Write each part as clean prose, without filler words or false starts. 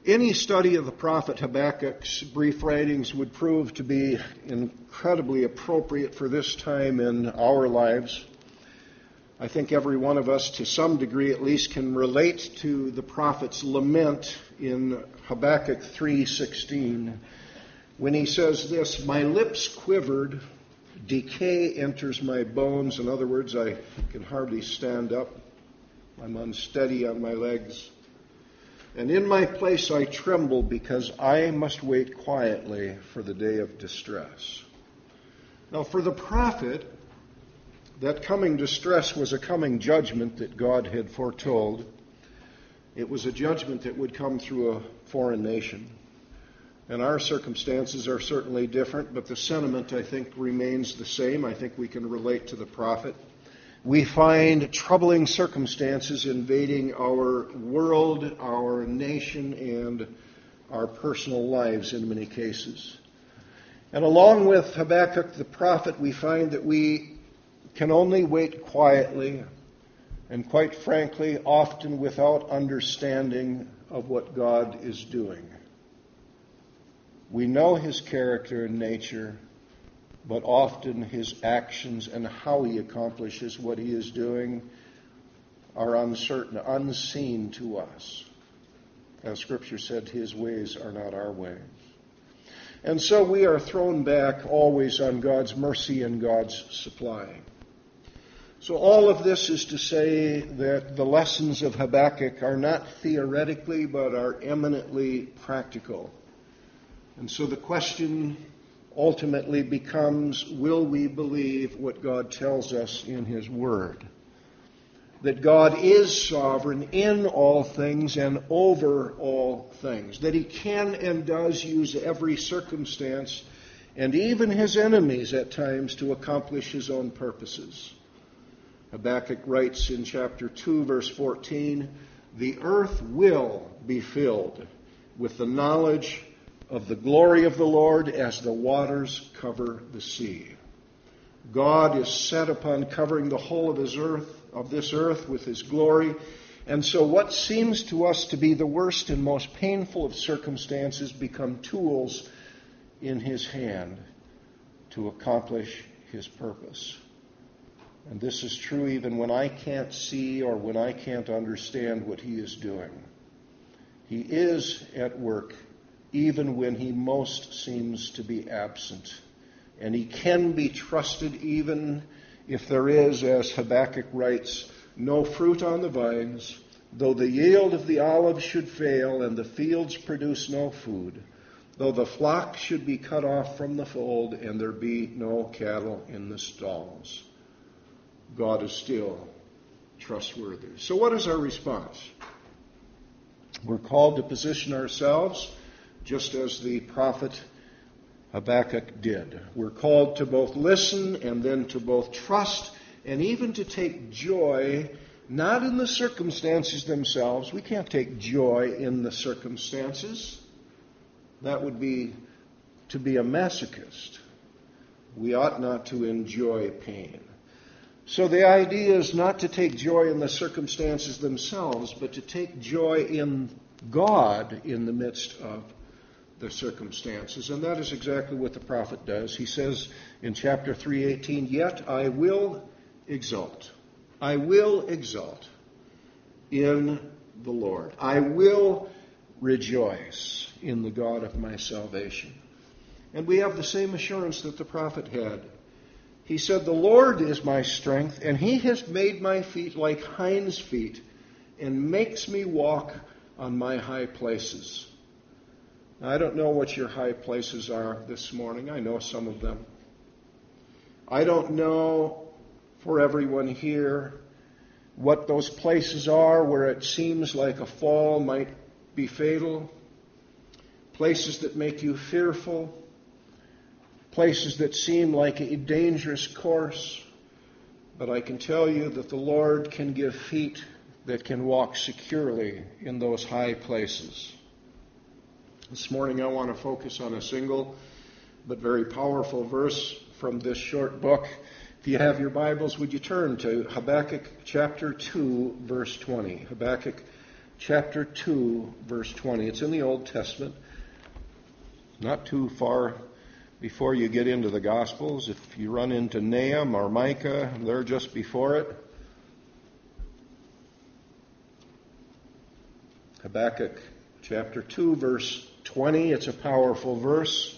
Any study of the prophet Habakkuk's brief writings would prove to be incredibly appropriate for this time in our lives. I think every one of us, to some degree at least, can relate to the prophet's lament in Habakkuk 3:16 when he says this, "My lips quivered, decay enters my bones." In other words, I can hardly stand up. I'm unsteady on my legs. "And in my place I tremble because I must wait quietly for the day of distress." Now, for the prophet, that coming distress was a coming judgment that God had foretold. It was a judgment that would come through a foreign nation. And our circumstances are certainly different, but the sentiment, I think, remains the same. I think we can relate to the prophet. We find troubling circumstances invading our world, our nation, and our personal lives in many cases. And along with Habakkuk the prophet, we find that we can only wait quietly and, quite frankly, often without understanding of what God is doing. We know his character and nature, but often his actions and how he accomplishes what he is doing are uncertain, unseen to us. As Scripture said, his ways are not our ways. And so we are thrown back always on God's mercy and God's supply. So all of this is to say that the lessons of Habakkuk are not theoretically, but are eminently practical. And so the question ultimately becomes, will we believe what God tells us in his word? That God is sovereign in all things and over all things. That he can and does use every circumstance and even his enemies at times to accomplish his own purposes. Habakkuk writes in chapter 2, verse 14, "The earth will be filled with the knowledge of the glory of the Lord as the waters cover the sea." God is set upon covering the whole of this earth with his glory. And so what seems to us to be the worst and most painful of circumstances become tools in his hand to accomplish his purpose. And this is true even when I can't see or when I can't understand what he is doing. He is at work even when he most seems to be absent. And he can be trusted even if there is, as Habakkuk writes, no fruit on the vines, though the yield of the olive should fail and the fields produce no food, though the flock should be cut off from the fold and there be no cattle in the stalls. God is still trustworthy. So what is our response? We're called to position ourselves just as the prophet Habakkuk did. We're called to both listen and then to both trust and even to take joy, not in the circumstances themselves. We can't take joy in the circumstances. That would be to be a masochist. We ought not to enjoy pain. So the idea is not to take joy in the circumstances themselves, but to take joy in God in the midst of the circumstances. And that is exactly what the prophet does. He says in chapter 3:18, "Yet I will exult. I will exult in the Lord. I will rejoice in the God of my salvation." And we have the same assurance that the prophet had. He said, "The Lord is my strength, and he has made my feet like hinds' feet, and makes me walk on my high places." Now, I don't know what your high places are this morning. I know some of them. I don't know for everyone here what those places are where it seems like a fall might be fatal. Places that make you fearful. Places that seem like a dangerous course. But I can tell you that the Lord can give feet that can walk securely in those high places. This morning I want to focus on a single but very powerful verse from this short book. If you have your Bibles, would you turn to Habakkuk chapter 2, verse 20. Habakkuk chapter 2, verse 20. It's in the Old Testament, not too far before you get into the Gospels. If you run into Nahum or Micah, they're just before it. Habakkuk chapter 2, verse 20. It's a powerful verse.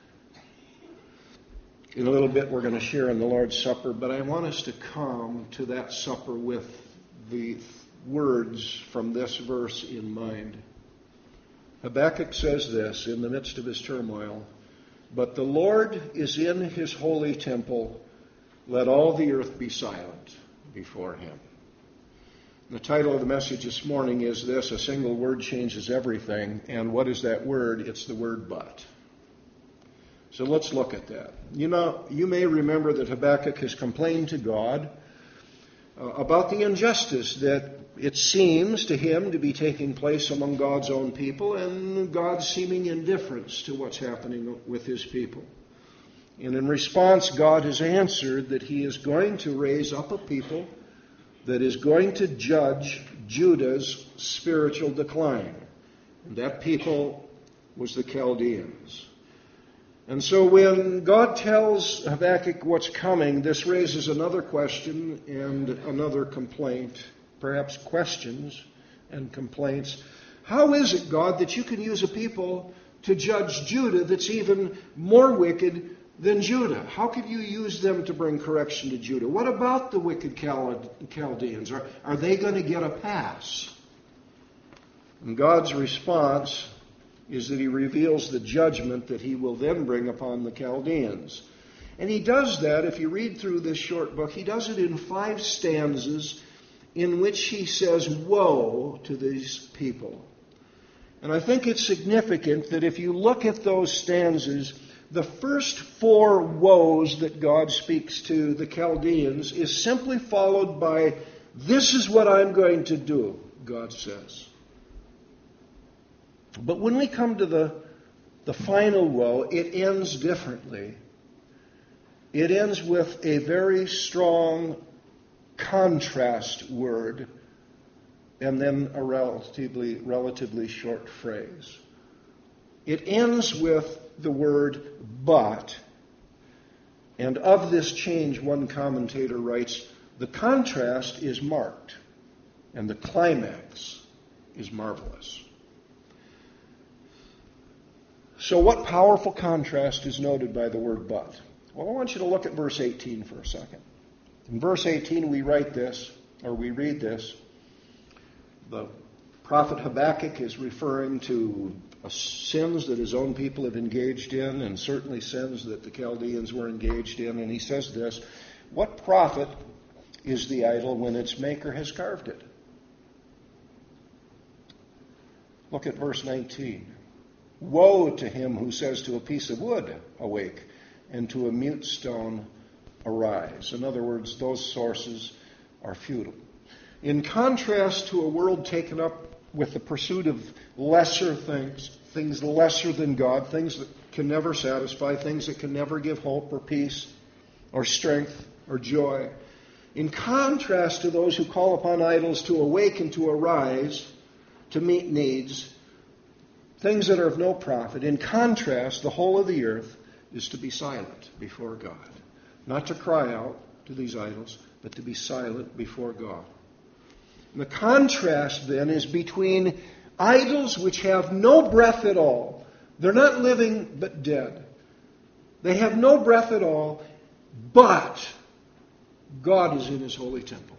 In a little bit we're going to share in the Lord's Supper, but I want us to come to that supper with the words from this verse in mind. Habakkuk says this in the midst of his turmoil: "But the Lord is in his holy temple. Let all the earth be silent before him." The title of the message this morning is this: a single word changes everything. And what is that word? It's the word "but." So let's look at that. You may remember that Habakkuk has complained to God about the injustice that it seems to him to be taking place among God's own people, and God's seeming indifference to what's happening with his people. And in response, God has answered that he is going to raise up a people that is going to judge Judah's spiritual decline. And that people was the Chaldeans. And so when God tells Habakkuk what's coming, this raises another question and another complaint, perhaps questions and complaints. How is it, God, that you can use a people to judge Judah that's even more wicked than Judah? How could you use them to bring correction to Judah? What about the wicked Chaldeans? Are they going to get a pass? And God's response is that he reveals the judgment that he will then bring upon the Chaldeans. And he does that, if you read through this short book, he does it in 5 stanzas in which he says woe to these people. And I think it's significant that if you look at those stanzas, the first 4 woes that God speaks to the Chaldeans is simply followed by, "This is what I'm going to do," God says. But when we come to the final woe, it ends differently. It ends with a very strong contrast word and then a relatively short phrase. It ends with the word "but." And of this change, one commentator writes, the contrast is marked and the climax is marvelous. So what powerful contrast is noted by the word "but"? Well, I want you to look at verse 18 for a second. In verse 18 we read this. The prophet Habakkuk is referring to sins that his own people have engaged in, and certainly sins that the Chaldeans were engaged in. And he says this: "What profit is the idol when its maker has carved it?" Look at verse 19. "Woe to him who says to a piece of wood, 'Awake,' and to a mute stone, 'Arise.'" In other words, those sources are futile. In contrast to a world taken up with the pursuit of lesser things lesser than God, things that can never satisfy, things that can never give hope or peace or strength or joy. In contrast to those who call upon idols to awake and to arise, to meet needs, things that are of no profit, in contrast, the whole of the earth is to be silent before God. Not to cry out to these idols, but to be silent before God. And the contrast then is between idols which have no breath at all. They're not living but dead. They have no breath at all, but God is in his holy temple.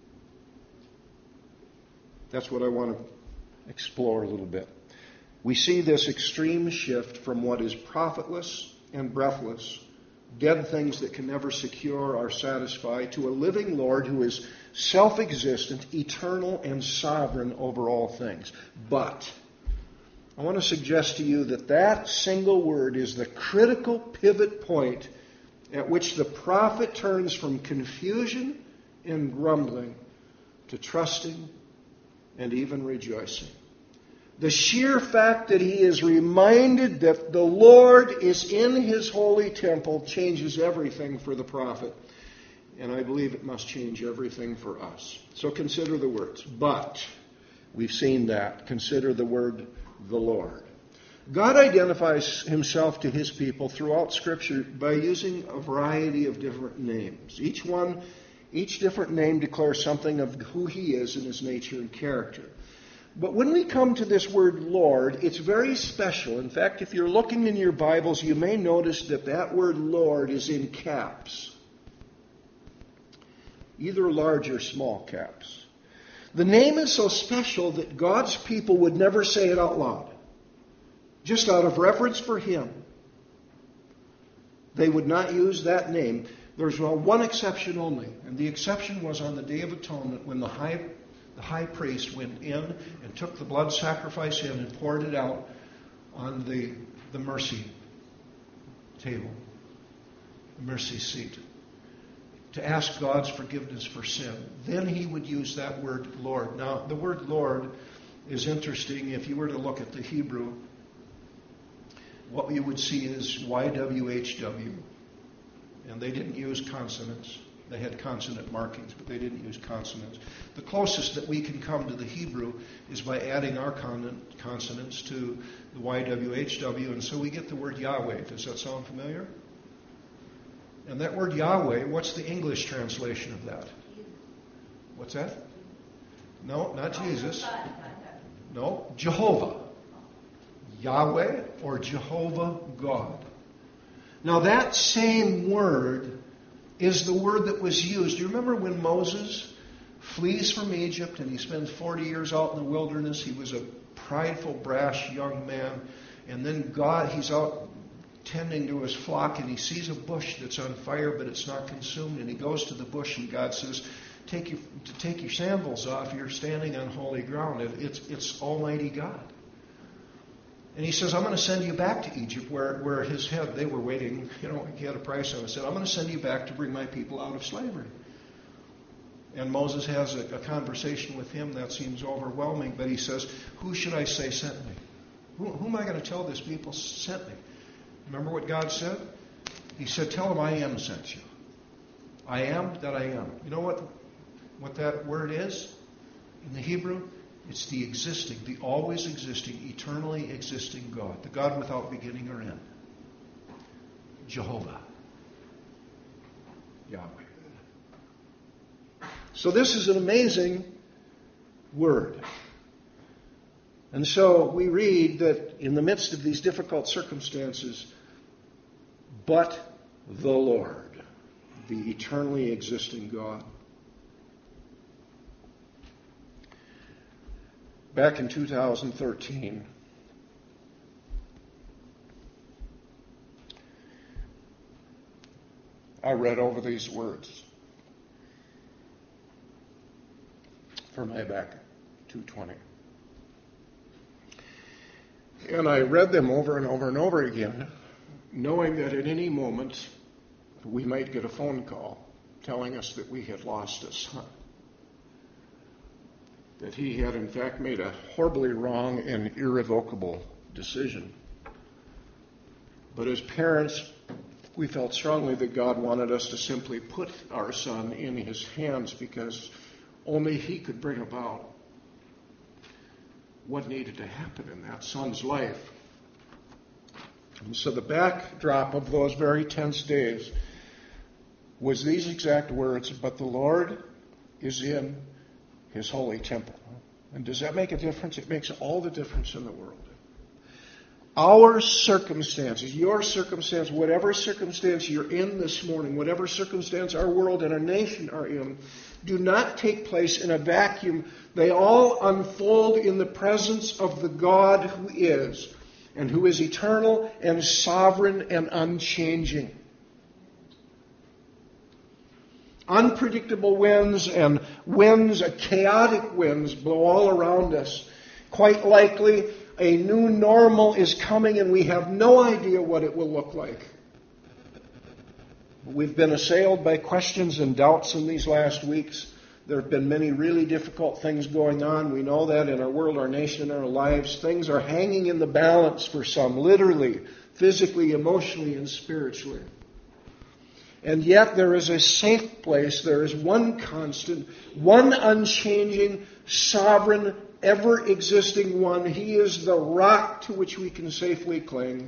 That's what I want to explore a little bit. We see this extreme shift from what is profitless and breathless, dead things that can never secure or satisfy, to a living Lord who is self-existent, eternal, and sovereign over all things. But I want to suggest to you that that single word is the critical pivot point at which the prophet turns from confusion and grumbling to trusting and even rejoicing. The sheer fact that he is reminded that the Lord is in his holy temple changes everything for the prophet. And I believe it must change everything for us. So consider the words. But We've seen that. Consider the word the Lord. God identifies himself to his people throughout Scripture by using a variety of different names. Each different name declares something of who he is in his nature and character. But when we come to this word Lord, it's very special. In fact, if you're looking in your Bibles, you may notice that that word Lord is in caps. Either large or small caps. The name is so special that God's people would never say it out loud. Just out of reverence for him, they would not use that name. There's one exception only, and the exception was on the Day of Atonement when the high priest went in and took the blood sacrifice in and poured it out on the mercy table, the mercy seat, to ask God's forgiveness for sin. Then he would use that word Lord. Now, the word Lord is interesting. If you were to look at the Hebrew, what you would see is YWHW. And they didn't use consonants. They had consonant markings, but they didn't use consonants. The closest that we can come to the Hebrew is by adding our consonants to the YWHW, and so we get the word Yahweh. Does that sound familiar? And that word Yahweh, what's the English translation of that? What's that? No, not Jesus. No, Jehovah. Yahweh or Jehovah God. Now that same word is the word that was used. Do you remember when Moses flees from Egypt and he spends 40 years out in the wilderness? He was a prideful, brash young man. And then he's out tending to his flock and he sees a bush that's on fire but it's not consumed. And he goes to the bush and God says, take your sandals off. You're standing on holy ground. It's Almighty God. And he says, I'm going to send you back to Egypt where his head, they were waiting, he had a price on it. He said, I'm going to send you back to bring my people out of slavery. And Moses has a conversation with him that seems overwhelming, but he says, who should I say sent me? Who am I going to tell this people sent me? Remember what God said? He said, tell them I am sent you. I am that I am. You know what that word is in the Hebrew? It's the existing, the always existing, eternally existing God. The God without beginning or end. Jehovah. Yahweh. So this is an amazing word. And so we read that in the midst of these difficult circumstances, but the Lord, the eternally existing God. Back in 2013, I read over these words for my back 220. And I read them over and over and over again, knowing that at any moment we might get a phone call telling us that we had lost a son. That he had in fact made a horribly wrong and irrevocable decision. But as parents, we felt strongly that God wanted us to simply put our son in his hands because only he could bring about what needed to happen in that son's life. And so the backdrop of those very tense days was these exact words, but the Lord is in his holy temple. And does that make a difference? It makes all the difference in the world. Our circumstances, your circumstance, whatever circumstance you're in this morning, whatever circumstance our world and our nation are in, do not take place in a vacuum. They all unfold in the presence of the God who is, and who is eternal and sovereign and unchanging. Unpredictable winds and chaotic winds blow all around us. Quite likely, a new normal is coming and we have no idea what it will look like. We've been assailed by questions and doubts in these last weeks. There have been many really difficult things going on. We know that in our world, our nation, our lives. Things are hanging in the balance for some, literally, physically, emotionally, and spiritually. And yet there is a safe place. There is one constant, one unchanging, sovereign, ever-existing one. He is the rock to which we can safely cling.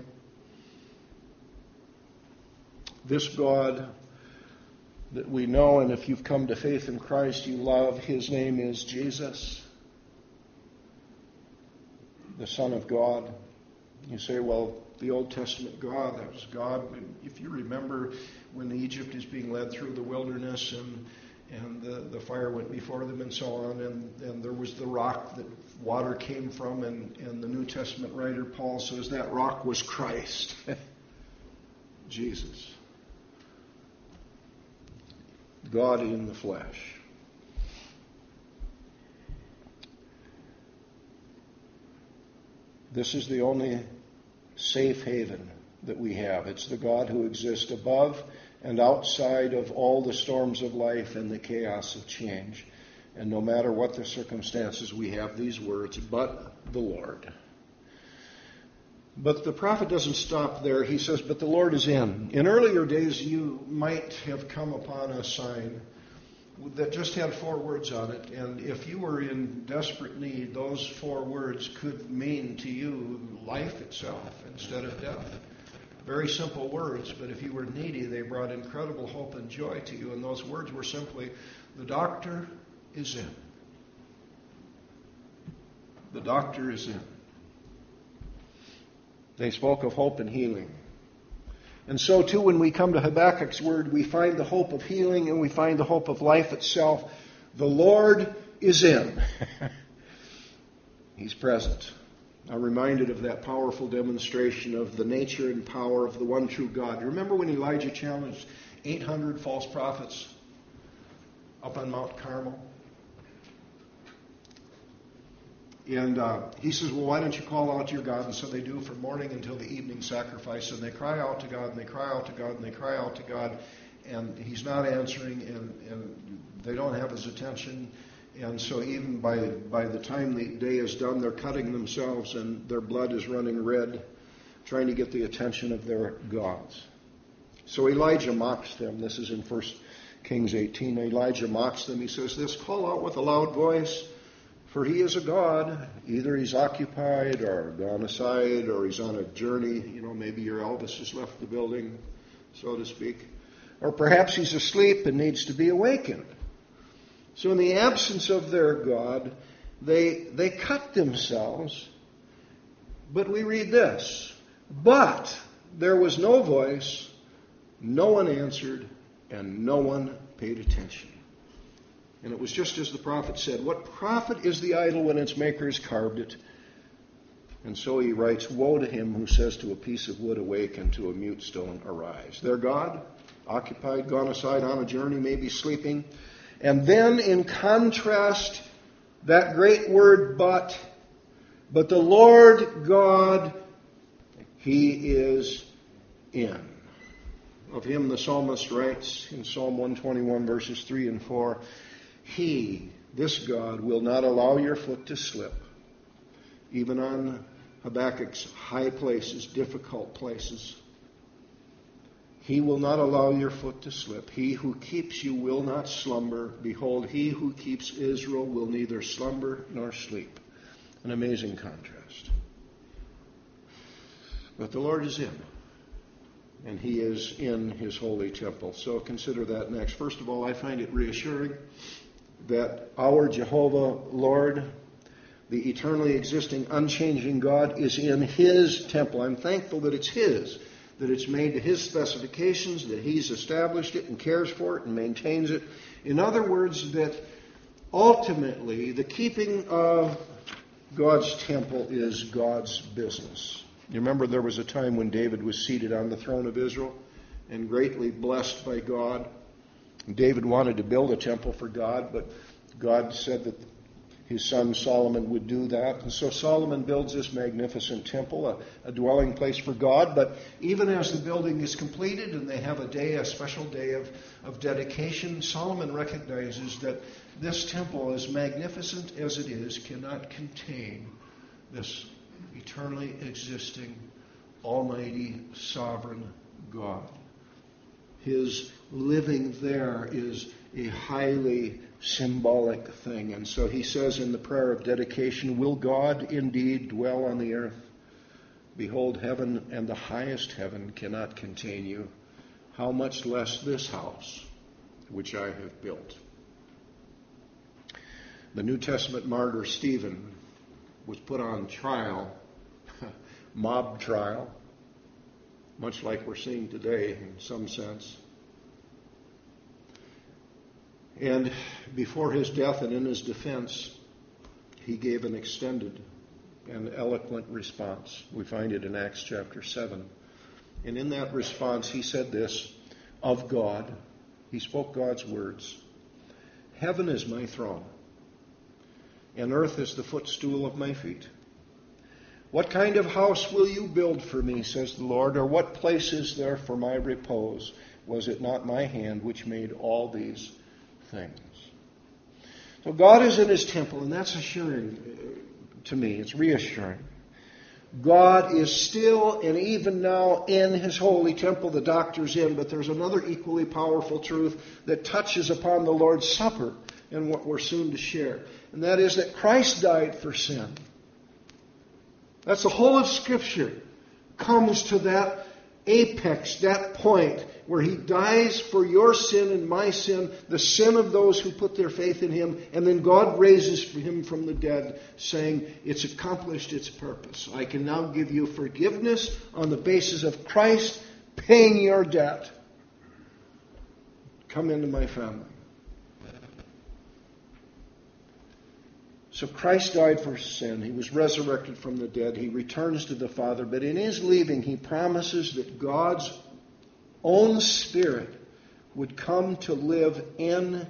This God that we know, and if you've come to faith in Christ, you love, his name is Jesus, the Son of God. You say, well, the Old Testament God, that was God. If you remember when Egypt is being led through the wilderness and the fire went before them and so on, and there was the rock that water came from, and the New Testament writer Paul says that rock was Christ, Jesus. God in the flesh. This is the only safe haven that we have. It's the God who exists above and outside of all the storms of life and the chaos of change. And no matter what the circumstances, we have these words, but the Lord. But the prophet doesn't stop there. He says, but the Lord is in. In earlier days, you might have come upon a sign that just had 4 words on it. And if you were in desperate need, those 4 words could mean to you life itself instead of death. Very simple words, but if you were needy, they brought incredible hope and joy to you. And those words were simply, the doctor is in. The doctor is in. They spoke of hope and healing. And so, too, when we come to Habakkuk's word, we find the hope of healing and we find the hope of life itself. The Lord is in. He's present. I'm reminded of that powerful demonstration of the nature and power of the one true God. Remember when Elijah challenged 800 false prophets up on Mount Carmel? And he says, well, why don't you call out to your God? And so they do from morning until the evening sacrifice. And they cry out to God, and they cry out to God, and they cry out to God. And he's not answering, and they don't have his attention. And so even by the time the day is done, they're cutting themselves, and their blood is running red, trying to get the attention of their gods. So Elijah mocks them. This is in 1 Kings 18. Elijah mocks them. He says this, call out with a loud voice, for he is a God. Either he's occupied or gone aside or he's on a journey. You know, maybe your Elvis has left the building, so to speak. Or perhaps he's asleep and needs to be awakened. So in the absence of their God, they cut themselves. But we read this. But there was no voice, no one answered, and no one paid attention. And it was just as the prophet said, what profit is the idol when its maker has carved it? And so he writes, woe to him who says to a piece of wood, awake, and to a mute stone, arise. Their God, occupied, gone aside on a journey, maybe sleeping. And then in contrast, that great word, but the Lord God, he is in. Of him the psalmist writes in Psalm 121, verses 3 and 4, he, this God, will not allow your foot to slip, even on Habakkuk's high places, difficult places. He will not allow your foot to slip. He who keeps you will not slumber. Behold, he who keeps Israel will neither slumber nor sleep. An amazing contrast. But the Lord is in, and he is in his holy temple. So consider that next. First of all, I find it reassuring that our Jehovah Lord, the eternally existing, unchanging God, is in his temple. I'm thankful that it's his, that it's made to his specifications, that he's established it and cares for it and maintains it. In other words, that ultimately the keeping of God's temple is God's business. You remember there was a time when David was seated on the throne of Israel and greatly blessed by God. David wanted to build a temple for God, but God said that his son Solomon would do that. And so Solomon builds this magnificent temple, a dwelling place for God. But even as the building is completed and they have a special day of dedication, Solomon recognizes that this temple, as magnificent as it is, cannot contain this eternally existing, almighty, sovereign God. His living there is a highly symbolic thing. And so he says in the prayer of dedication, will God indeed dwell on the earth? Behold, heaven and the highest heaven cannot contain you. How much less this house, which I have built. The New Testament martyr Stephen was put on trial, mob trial, much like we're seeing today in some sense. And before his death and in his defense, he gave an extended and eloquent response. We find it in Acts chapter 7. And in that response, he said this of God. He spoke God's words. Heaven is my throne, and earth is the footstool of my feet. What kind of house will you build for me, says the Lord, or what place is there for my repose? Was it not my hand which made all these things? So God is in his temple, and that's assuring to me. It's reassuring. God is still and even now in his holy temple. The doctor's in, but there's another equally powerful truth that touches upon the Lord's Supper and what we're soon to share. And that is that Christ died for sin. That's the whole of Scripture. Comes to that apex, that point where he dies for your sin and my sin, the sin of those who put their faith in him, and then God raises him from the dead, saying, it's accomplished its purpose. I can now give you forgiveness on the basis of Christ paying your debt. Come into my family. So Christ died for sin. He was resurrected from the dead. He returns to the Father. But in his leaving, he promises that God's own Spirit would come to live in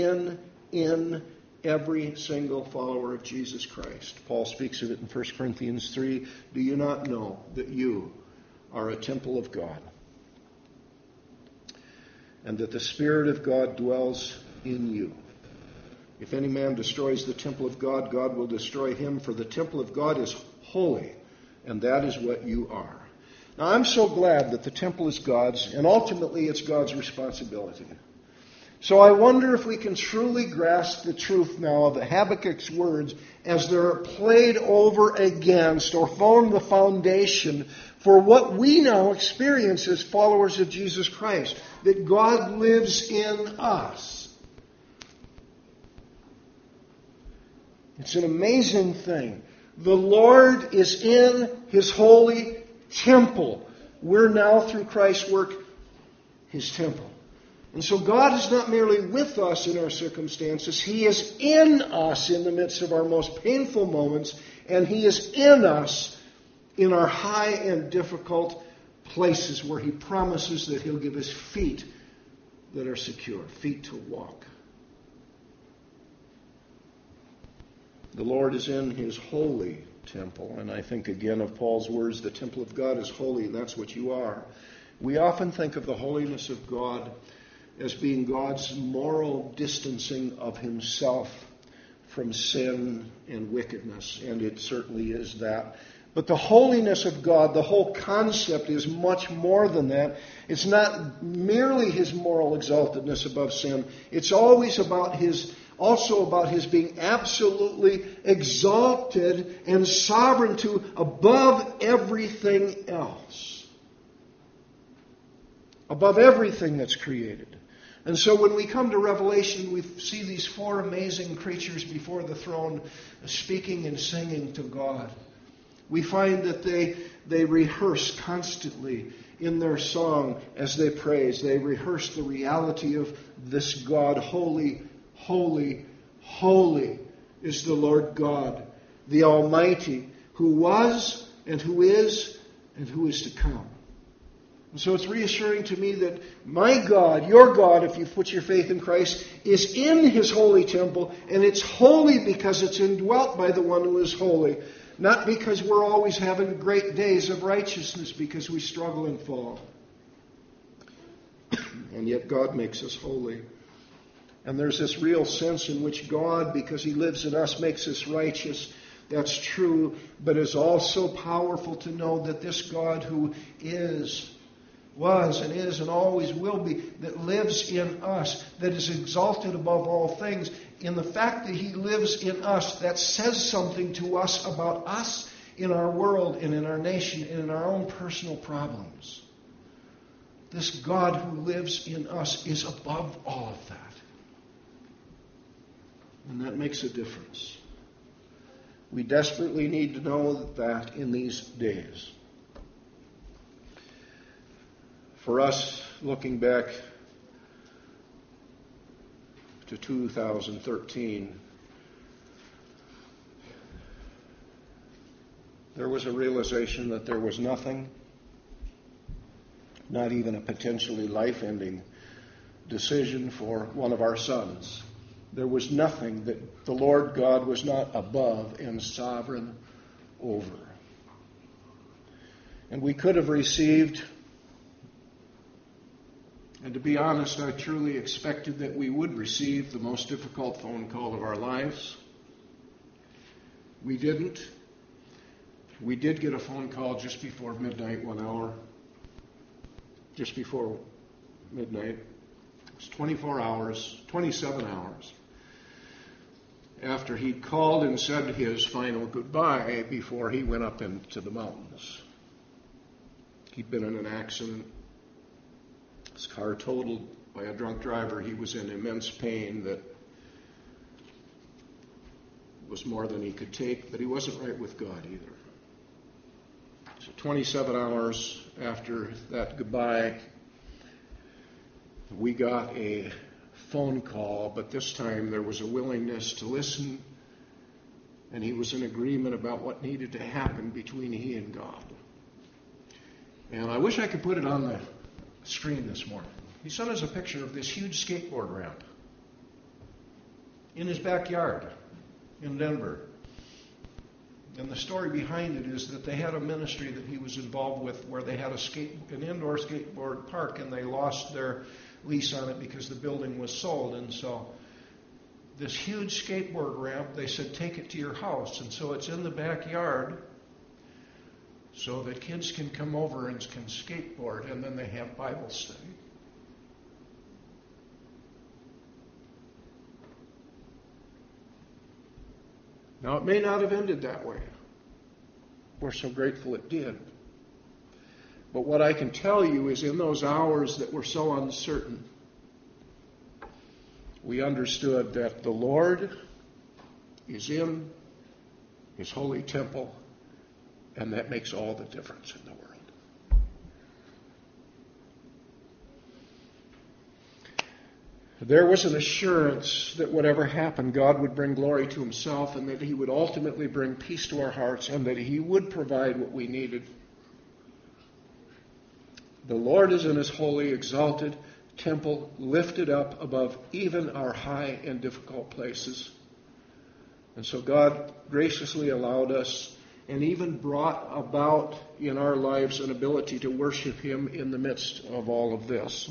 every single follower of Jesus Christ. Paul speaks of it in 1 Corinthians 3. Do you not know that you are a temple of God, and that the Spirit of God dwells in you? If any man destroys the temple of God, God will destroy him, for the temple of God is holy, and that is what you are. Now, I'm so glad that the temple is God's, and ultimately it's God's responsibility. So I wonder if we can truly grasp the truth now of Habakkuk's words as they're played over against or form the foundation for what we now experience as followers of Jesus Christ, that God lives in us. It's an amazing thing. The Lord is in his holy temple. We're now, through Christ's work, his temple. And so God is not merely with us in our circumstances. He is in us in the midst of our most painful moments. And he is in us in our high and difficult places where he promises that he'll give us feet that are secure, feet to walk. The Lord is in his holy temple. And I think again of Paul's words, the temple of God is holy, and that's what you are. We often think of the holiness of God as being God's moral distancing of himself from sin and wickedness, and it certainly is that. But the holiness of God, the whole concept is much more than that. It's not merely his moral exaltedness above sin. It's always about also about his being absolutely exalted and sovereign to above everything else. Above everything that's created. And so when we come to Revelation, we see these four amazing creatures before the throne speaking and singing to God. We find that they rehearse constantly in their song as they praise. They rehearse the reality of this God. Holy, holy, holy is the Lord God, the Almighty, who was and who is to come. And so it's reassuring to me that my God, your God, if you've put your faith in Christ, is in his holy temple, and it's holy because it's indwelt by the one who is holy. Not because we're always having great days of righteousness because we struggle and fall. And yet God makes us holy. And there's this real sense in which God, because he lives in us, makes us righteous. That's true, but it's also powerful to know that this God who is was and is and always will be, that lives in us, that is exalted above all things. In the fact that he lives in us, that says something to us about us in our world and in our nation and in our own personal problems. This God who lives in us is above all of that. And that makes a difference. We desperately need to know that in these days. For us, looking back to 2013, there was a realization that there was nothing, not even a potentially life-ending decision for one of our sons. There was nothing that the Lord God was not above and sovereign over. And we could have received, and to be honest, I truly expected that we would receive the most difficult phone call of our lives. We didn't. We did get a phone call just before midnight, 1 hour. Just before midnight. It was 24 hours, 27 hours after he'd called and said his final goodbye before he went up into the mountains. He'd been in an accident. His car totaled by a drunk driver. He was in immense pain that was more than he could take, but he wasn't right with God either. So 27 hours after that goodbye, we got a phone call, but this time there was a willingness to listen, and he was in agreement about what needed to happen between he and God. And I wish I could put it on the screen this morning. He sent us a picture of this huge skateboard ramp in his backyard in Denver. And the story behind it is that they had a ministry that he was involved with where they had an indoor skateboard park, and they lost their lease on it because the building was sold. And so this huge skateboard ramp, they said, take it to your house. And so it's in the backyard so that kids can come over and can skateboard, and then they have Bible study. Now, it may not have ended that way. We're so grateful it did. But what I can tell you is in those hours that were so uncertain, we understood that the Lord is in his holy temple, and that makes all the difference in the world. There was an assurance that whatever happened, God would bring glory to himself, and that he would ultimately bring peace to our hearts, and that he would provide what we needed. The Lord is in his holy, exalted temple, lifted up above even our high and difficult places. And so God graciously allowed us and even brought about in our lives an ability to worship him in the midst of all of this.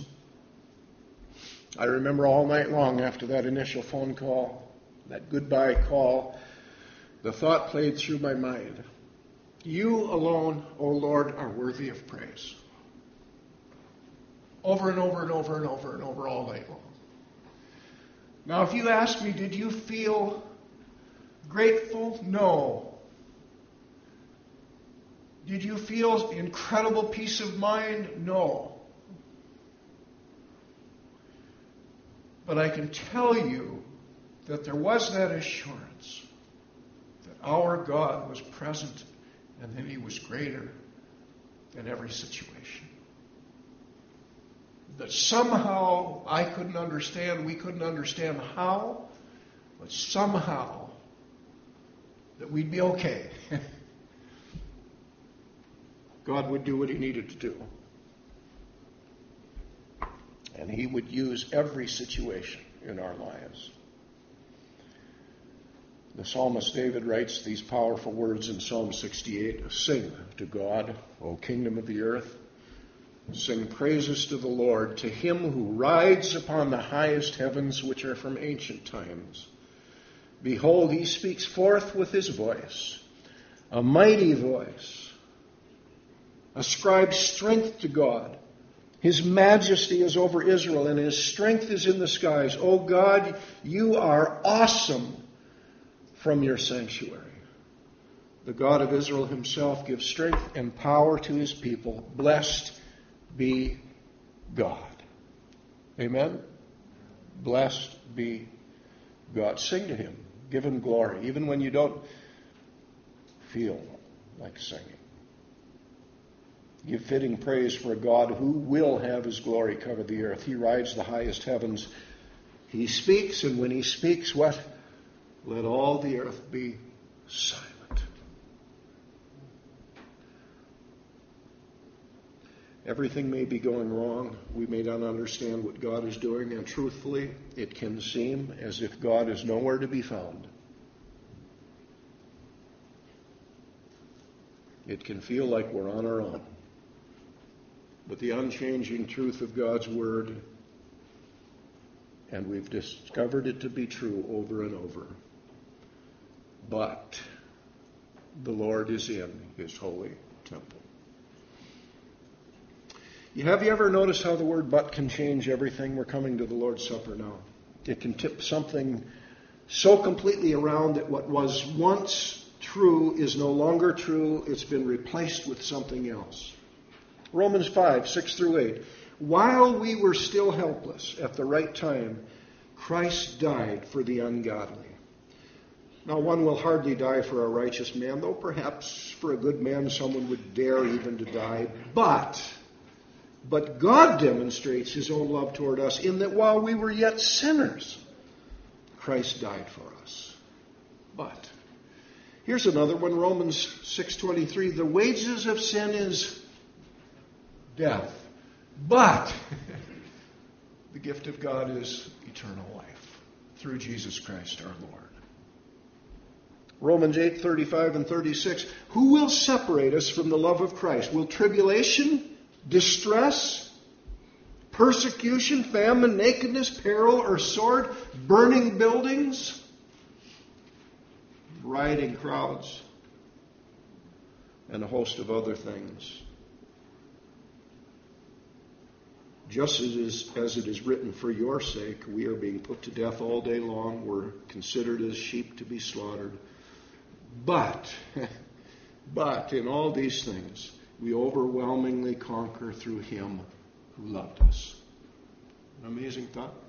I remember all night long after that initial phone call, that goodbye call, the thought played through my mind, you alone, O Lord, are worthy of praise. Over and over and over and over and over all night long. Now, if you ask me, did you feel grateful? No. Did you feel incredible peace of mind? No. But I can tell you that there was that assurance that our God was present and that he was greater in every situation. That somehow I couldn't understand, we couldn't understand how, but somehow that we'd be okay. God would do what he needed to do. And he would use every situation in our lives. The psalmist David writes these powerful words in Psalm 68, sing to God, O kingdom of the earth. Sing praises to the Lord, to him who rides upon the highest heavens, which are from ancient times. Behold, he speaks forth with his voice, a mighty voice. Ascribe strength to God. His majesty is over Israel, and His strength is in the skies. O God, you are awesome from your sanctuary. The God of Israel Himself gives strength and power to His people. Blessed be God. Amen? Blessed be God. Sing to Him. Give Him glory, even when you don't feel like singing. Give fitting praise for a God who will have His glory cover the earth. He rides the highest heavens. He speaks, and when He speaks, what? Let all the earth be silent. Everything may be going wrong. We may not understand what God is doing, and truthfully, it can seem as if God is nowhere to be found. It can feel like we're on our own. But the unchanging truth of God's Word, and we've discovered it to be true over and over. But the Lord is in His holy temple. Have you ever noticed how the word but can change everything? We're coming to the Lord's Supper now. It can tip something so completely around that what was once true is no longer true. It's been replaced with something else. Romans 5, 6 through 8. While we were still helpless, at the right time, Christ died for the ungodly. Now, one will hardly die for a righteous man, though perhaps for a good man someone would dare even to die. But God demonstrates His own love toward us in that while we were yet sinners, Christ died for us. But here's another one, Romans 6:23. The wages of sin is death. But the gift of God is eternal life through Jesus Christ our Lord. Romans 8:35 and 36. Who will separate us from the love of Christ? Will tribulation, distress, persecution, famine, nakedness, peril, or sword, burning buildings, rioting crowds, and a host of other things? Just as it is written, for your sake, we are being put to death all day long. We're considered as sheep to be slaughtered. But in all these things, we overwhelmingly conquer through Him who loved us. An amazing thought.